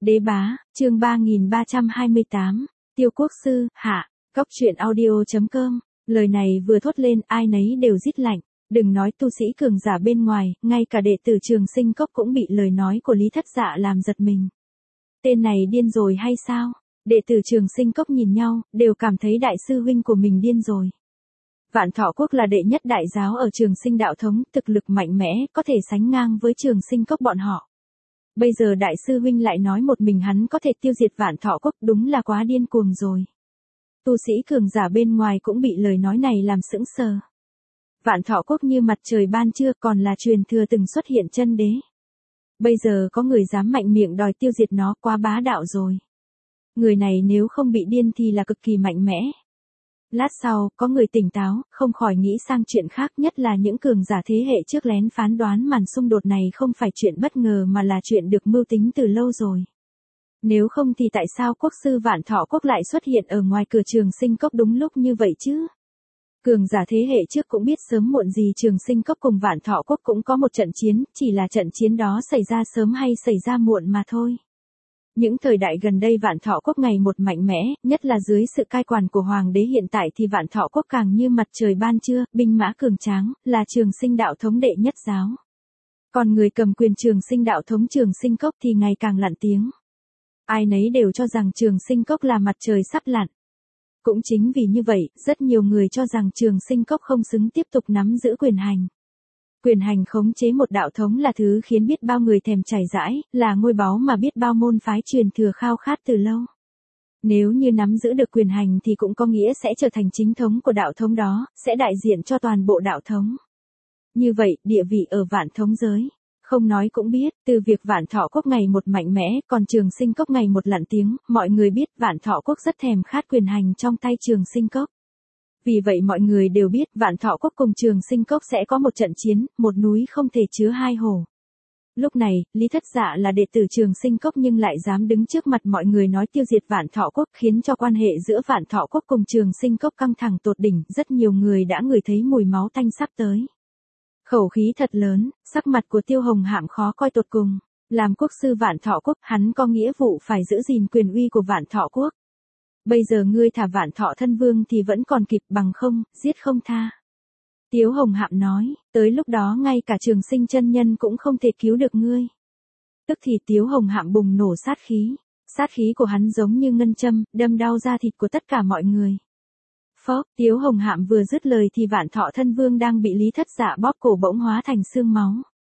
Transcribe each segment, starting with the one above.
Đế bá, chương 3328, Tiêu Quốc Sư, hạ, Cóc truyện audio.com, lời này vừa thốt lên ai nấy đều rít lạnh, đừng nói tu sĩ cường giả bên ngoài, ngay cả đệ tử Trường Sinh Cốc cũng bị lời nói của Lý Thất Dạ làm giật mình. Tên này điên rồi hay sao? Đệ tử Trường Sinh Cốc nhìn nhau, đều cảm thấy đại sư huynh của mình điên rồi. Vạn Thọ Quốc là đệ nhất đại giáo ở Trường Sinh đạo thống, thực lực mạnh mẽ, có thể sánh ngang với Trường Sinh Cốc bọn họ. Bây giờ đại sư huynh lại nói một mình hắn có thể tiêu diệt Vạn Thọ Quốc, đúng là quá điên cuồng rồi. Tu sĩ cường giả bên ngoài cũng bị lời nói này làm sững sờ. Vạn Thọ Quốc như mặt trời ban trưa, còn là truyền thừa từng xuất hiện chân đế. Bây giờ có người dám mạnh miệng đòi tiêu diệt nó, quá bá đạo rồi. Người này nếu không bị điên thì là cực kỳ mạnh mẽ. Lát sau, có người tỉnh táo, không khỏi nghĩ sang chuyện khác, nhất là những cường giả thế hệ trước lén phán đoán màn xung đột này không phải chuyện bất ngờ mà là chuyện được mưu tính từ lâu rồi. Nếu không thì tại sao quốc sư Vạn Thọ Quốc lại xuất hiện ở ngoài cửa Trường Sinh Cốc đúng lúc như vậy chứ? Cường giả thế hệ trước cũng biết sớm muộn gì Trường Sinh Cốc cùng Vạn Thọ Quốc cũng có một trận chiến, chỉ là trận chiến đó xảy ra sớm hay xảy ra muộn mà thôi. Những thời đại gần đây Vạn Thọ Quốc ngày một mạnh mẽ, nhất là dưới sự cai quản của Hoàng đế hiện tại thì Vạn Thọ Quốc càng như mặt trời ban trưa, binh mã cường tráng, là Trường Sinh đạo thống đệ nhất giáo. Còn người cầm quyền Trường Sinh đạo thống Trường Sinh Cốc thì ngày càng lặn tiếng. Ai nấy đều cho rằng Trường Sinh Cốc là mặt trời sắp lặn. Cũng chính vì như vậy, rất nhiều người cho rằng Trường Sinh Cốc không xứng tiếp tục nắm giữ quyền hành. Quyền hành khống chế một đạo thống là thứ khiến biết bao người thèm chảy rãi, là ngôi báu mà biết bao môn phái truyền thừa khao khát từ lâu. Nếu như nắm giữ được quyền hành thì cũng có nghĩa sẽ trở thành chính thống của đạo thống đó, sẽ đại diện cho toàn bộ đạo thống. Như vậy, địa vị ở Vạn thống giới, không nói cũng biết, từ việc Vạn Thọ Quốc ngày một mạnh mẽ, còn Trường Sinh Cốc ngày một lặn tiếng, mọi người biết Vạn Thọ Quốc rất thèm khát quyền hành trong tay Trường Sinh Cốc. Vì vậy mọi người đều biết Vạn Thọ Quốc cùng Trường Sinh Cốc sẽ có một trận chiến, một núi không thể chứa hai hồ. Lúc này, Lý Thất Dạ là đệ tử Trường Sinh Cốc nhưng lại dám đứng trước mặt mọi người nói tiêu diệt Vạn Thọ Quốc, khiến cho quan hệ giữa Vạn Thọ Quốc cùng Trường Sinh Cốc căng thẳng tột đỉnh, rất nhiều người đã ngửi thấy mùi máu tanh sắp tới. Khẩu khí thật lớn, sắc mặt của Tiêu Hồng Hạm khó coi tột cùng. Làm quốc sư Vạn Thọ Quốc, hắn có nghĩa vụ phải giữ gìn quyền uy của Vạn Thọ Quốc. Bây giờ ngươi thả Vạn Thọ thân vương thì vẫn còn kịp, bằng không, giết không tha. Tiếu Hồng Hạm nói, tới lúc đó ngay cả Trường Sinh chân nhân cũng không thể cứu được ngươi. Tức thì Tiếu Hồng Hạm bùng nổ sát khí. Sát khí của hắn giống như ngân châm, đâm đau da thịt của tất cả mọi người. Phốc, Tiếu Hồng Hạm vừa dứt lời thì Vạn Thọ thân vương đang bị Lý Thất Dạ bóp cổ bỗng hóa thành xương máu.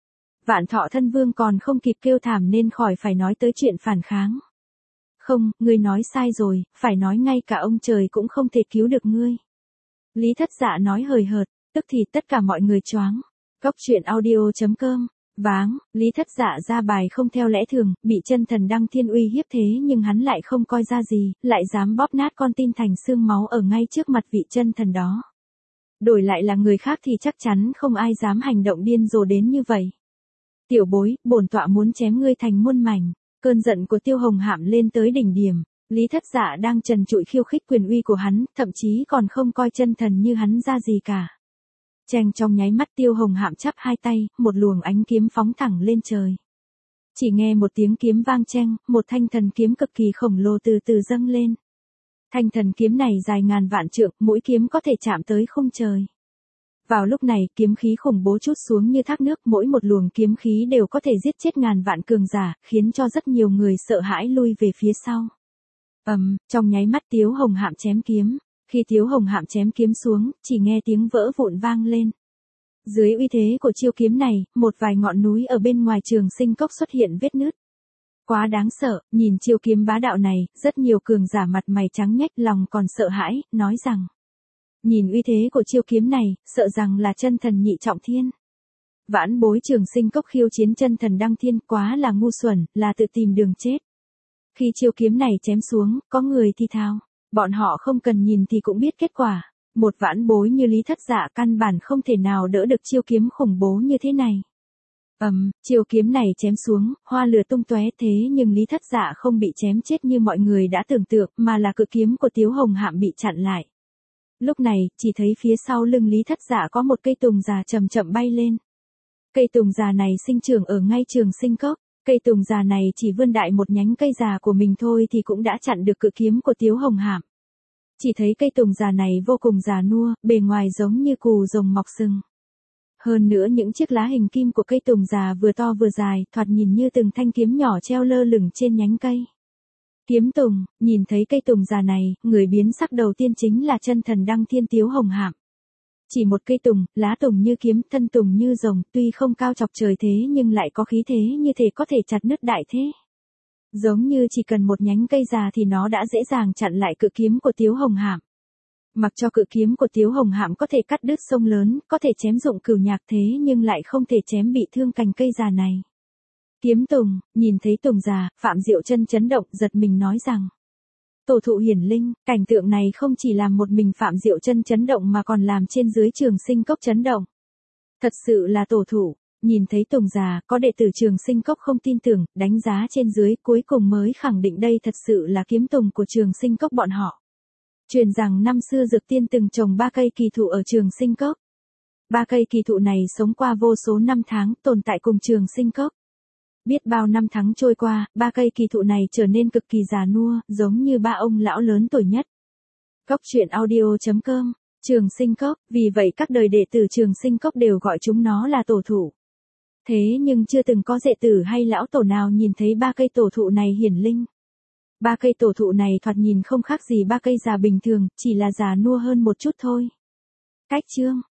Vạn Thọ thân vương còn không kịp kêu thảm nên khỏi phải nói tới chuyện phản kháng. Không, ngươi nói sai rồi, phải nói ngay cả ông trời cũng không thể cứu được ngươi. Lý Thất Dạ nói hời hợt, tức thì tất cả mọi người choáng. Cóc truyện audio.com, váng, Lý Thất Dạ ra bài không theo lẽ thường, bị chân thần Đăng Thiên uy hiếp thế nhưng hắn lại không coi ra gì, lại dám bóp nát con tin thành xương máu ở ngay trước mặt vị chân thần đó. Đổi lại là người khác thì chắc chắn không ai dám hành động điên rồ đến như vậy. Tiểu bối, bổn tọa muốn chém ngươi thành muôn mảnh. Cơn giận của Tiêu Hồng Hạm lên tới đỉnh điểm, Lý Thất Dạ đang trần trụi khiêu khích quyền uy của hắn, thậm chí còn không coi chân thần như hắn ra gì cả. Cheng trong nháy mắt Tiêu Hồng Hạm chắp hai tay, một luồng ánh kiếm phóng thẳng lên trời. Chỉ nghe một tiếng kiếm vang cheng, một thanh thần kiếm cực kỳ khổng lồ từ từ dâng lên. Thanh thần kiếm này dài ngàn vạn trượng, mũi kiếm có thể chạm tới khung trời. Vào lúc này, kiếm khí khủng bố trút xuống như thác nước, mỗi một luồng kiếm khí đều có thể giết chết ngàn vạn cường giả, khiến cho rất nhiều người sợ hãi lui về phía sau. Trong nháy mắt Tiếu Hồng Hạm chém kiếm. Khi Tiếu Hồng Hạm chém kiếm xuống, chỉ nghe tiếng vỡ vụn vang lên. Dưới uy thế của chiêu kiếm này, một vài ngọn núi ở bên ngoài Trường Sinh Cốc xuất hiện vết nứt. Quá đáng sợ, nhìn chiêu kiếm bá đạo này, rất nhiều cường giả mặt mày trắng nhếch, lòng còn sợ hãi, nói rằng: nhìn uy thế của chiêu kiếm này, sợ rằng là chân thần nhị trọng thiên. Vãn bối Trường Sinh Cốc khiêu chiến chân thần Đăng Thiên, quá là ngu xuẩn, là tự tìm đường chết. Khi chiêu kiếm này chém xuống, có người thì thào, bọn họ không cần nhìn thì cũng biết kết quả. Một vãn bối như Lý Thất Dạ căn bản không thể nào đỡ được chiêu kiếm khủng bố như thế này. Chiêu kiếm này chém xuống, hoa lửa tung tóe, thế nhưng Lý Thất Dạ không bị chém chết như mọi người đã tưởng tượng, mà là cự kiếm của Tiếu Hồng Hạm bị chặn lại. Lúc này, chỉ thấy phía sau lưng Lý Thất Dạ có một cây tùng già chậm chậm bay lên. Cây tùng già này sinh trưởng ở ngay Trường Sinh Cốc. Cây tùng già này chỉ vươn đại một nhánh cây già của mình thôi thì cũng đã chặn được cự kiếm của Tiếu Hồng Hạm. Chỉ thấy cây tùng già này vô cùng già nua, bề ngoài giống như cù rồng mọc sừng. Hơn nữa những chiếc lá hình kim của cây tùng già vừa to vừa dài, thoạt nhìn như từng thanh kiếm nhỏ treo lơ lửng trên nhánh cây. Kiếm tùng, nhìn thấy cây tùng già này, người biến sắc đầu tiên chính là chân thần Đăng Thiên Tiếu Hồng Hạm. Chỉ một cây tùng, lá tùng như kiếm, thân tùng như rồng, tuy không cao chọc trời thế nhưng lại có khí thế như thể có thể chặt nứt đại thế. Giống như chỉ cần một nhánh cây già thì nó đã dễ dàng chặn lại cự kiếm của Tiếu Hồng Hạm. Mặc cho cự kiếm của Tiếu Hồng Hạm có thể cắt đứt sông lớn, có thể chém dụng cửu nhạc thế nhưng lại không thể chém bị thương cành cây già này. Kiếm tùng, nhìn thấy tùng già, Phạm Diệu Chân chấn động, giật mình nói rằng: tổ thụ hiển linh. Cảnh tượng này không chỉ làm một mình Phạm Diệu Chân chấn động mà còn làm trên dưới Trường Sinh Cốc chấn động. Thật sự là tổ thụ. Nhìn thấy tùng già, có đệ tử Trường Sinh Cốc không tin tưởng, đánh giá trên dưới, cuối cùng mới khẳng định đây thật sự là kiếm tùng của Trường Sinh Cốc bọn họ. Truyền rằng năm xưa Dược Tiên từng trồng 3 cây kỳ thụ ở Trường Sinh Cốc. 3 cây kỳ thụ này sống qua vô số năm tháng, tồn tại cùng Trường Sinh Cốc. Biết bao năm tháng trôi qua, 3 cây kỳ thụ này trở nên cực kỳ già nua, giống như 3 ông lão lớn tuổi nhất. Coptruyện.audio.com, Trường Sinh Cốc, vì vậy các đời đệ tử Trường Sinh Cốc đều gọi chúng nó là tổ thụ. Thế nhưng chưa từng có đệ tử hay lão tổ nào nhìn thấy 3 cây tổ thụ này hiển linh. 3 cây tổ thụ này thoạt nhìn không khác gì 3 cây già bình thường, chỉ là già nua hơn một chút thôi. Cách chương